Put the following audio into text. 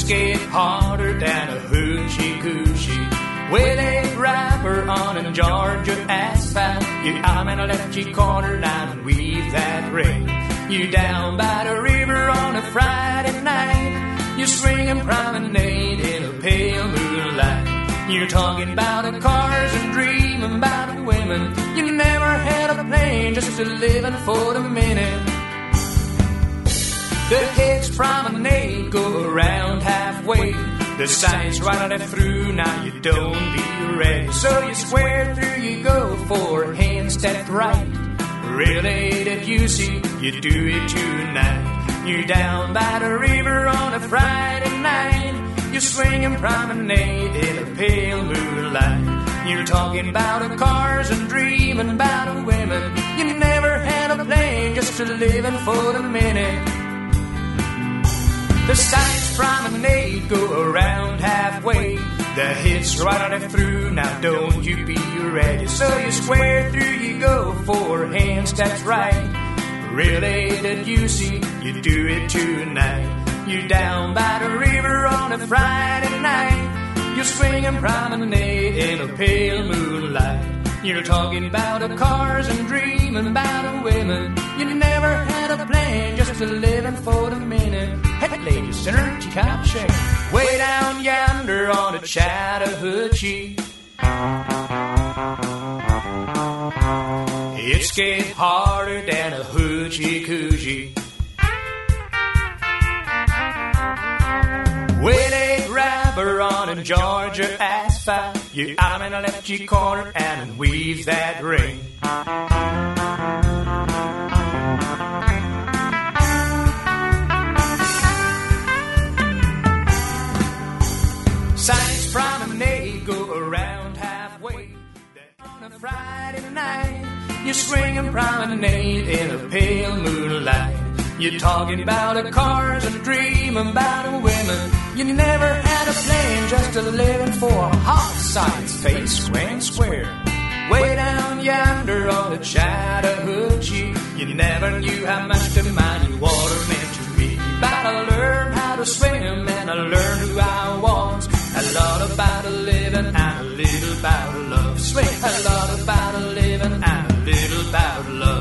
skate harder than a hoochie coochie. With a wrapper on a Georgia asphalt, you arm in a lefty corner now and weave that ring. You down by the river on a Friday night, you swing and promenade in a pale moonlight. You're talking about the cars and dreaming about the women. You never had a plane, just a living for the minute. The Hicks promenade go around halfway. The signs right on through, now you don't be ready. So you square through, you go for hands stepped right. Really that you see, you do it tonight. You're down by the river on a Friday night. You swing and promenade in a pale moonlight. You're talking about the cars and dreaming about the women. You never had a plane, just a living for the minute. The sights promenade go around halfway. The hits right on through, now don't you be ready. So you square through, you go for hands, that's right. Really that you see, you do it tonight. You're down by the river on a Friday night. You swing and promenade in a pale moonlight. You're talking about the cars and dreaming about the women. You never had a plane, just a living for the minute. Hey, ladies, center, Chicago shake. Way down yonder on a Chattahoochee. It's get harder than a hoochie coochie. With a wrapper on a Georgia asphalt, your arm in a lefty corner and weaves that ring. Science promenade go around halfway. On a Friday night, you swing and promenade in a pale moonlight. You're talking about the cars and dreaming about the women. You never had a plane, just a living for a hot science face square. Way down yonder on the Chattahoochee. You never knew how much to mind your water meant to me. But I learned how to swim and I learned who I was. A lot about a living and a little about love. Swing. A lot about a living and a little about love.